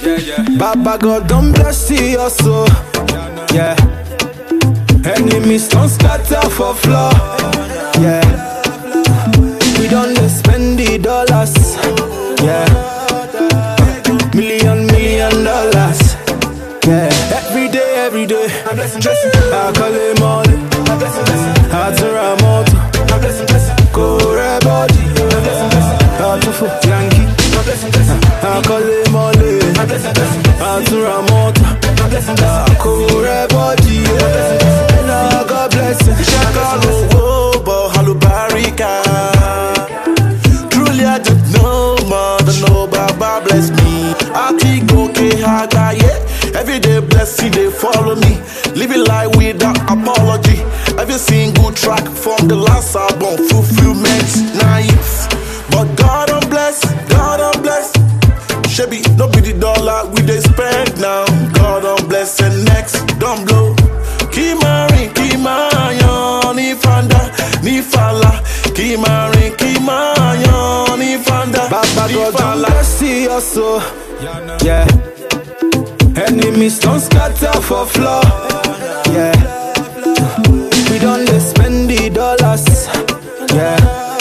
Baba God don't bless your soul. Yeah. Enemies don't scatter for floor. Yeah. We don't spend the dollars. Yeah. Million dollars. Yeah. Every day. I call him all. Atura moto. Kore body. Atufu Yankee. I call him all. Atura moto. Kore body. Now God bless him. Chicago, but Halubarika. Truly I don't know more than no Baba bless me. I think okay, Haga, yeah. Every day blessing they follow me. Living life without apology. Every single track from the last album, fulfillment, nice. But God I'm blessed, Shebi, no be the dollar we they spend now. God I'm blessed and next, don't blow. Kimari, ni fanda, ni fala. Kimari, ni fanda, Baba ni God don't fala. bless your soul. Yeah. Enemies don't scatter for floor. Yeah. We don't spend the dollars. Yeah.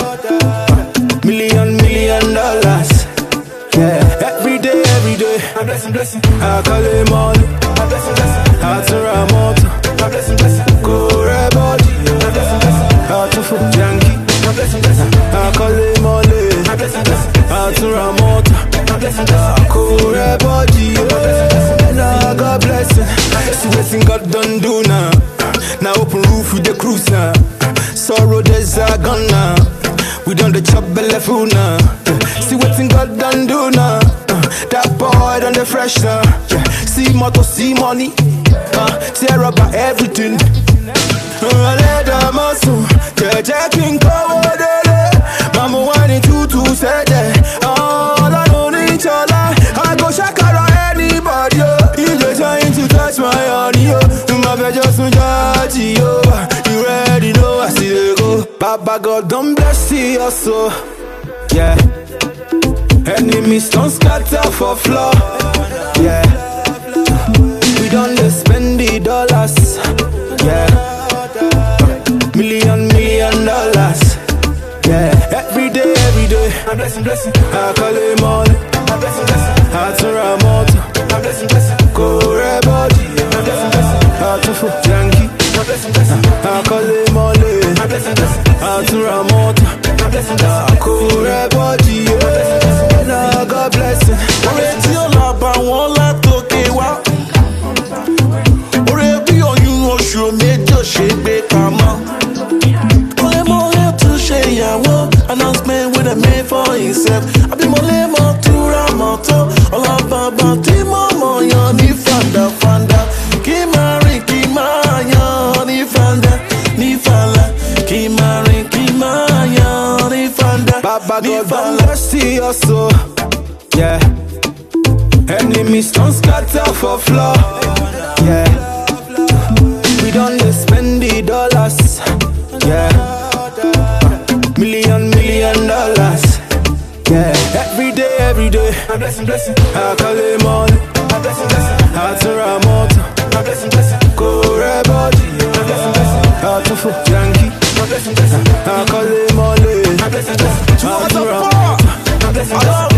Million dollars. Yeah. Every day. I call him all. Atura moto. Kore body. Atufu Yankee. I call him all. Atura moto. Kore body. Now God bless him. See what God done do now. Now open roof with the cruise now. Sorrow days are gone now. We done the chop belly food now. See what God done do now. That boy done the fresh now. See motor, see money. Tear up everything. Let them muscle. King cover the Mama wanting to say that. All I know each other. I go shakara anybody. You just trying to touch my honey. My bed just judge you. You already know I see they go. Baba God don't bless your soul. Yeah. Enemies don't scatter for floor. Yeah. We don't spend the dollars. Yeah. Million dollars. Yeah. Every day. I call him all. Atura moto. Kore body. Atufu Yankee. I call him all. Atura moto. Kore body. Now God bless him. Already all about one lot okay wa. Already on you on show me just shake come on. Only more here to share yawo. Announcement with a man for himself. I be more to Ramoto. All about Timo yo ni fanda. Kimari ni fanda. Ni fala. Kimari ni fanda. Baba God don't bless your soul. Yeah. Enemies don't scatter for floor. Yeah. We don't spend the dollars. Yeah. Million dollars. Yeah. Every day. I call him all. Atura moto. Kore body. Atufu Yankee. I call him all. Atura moto.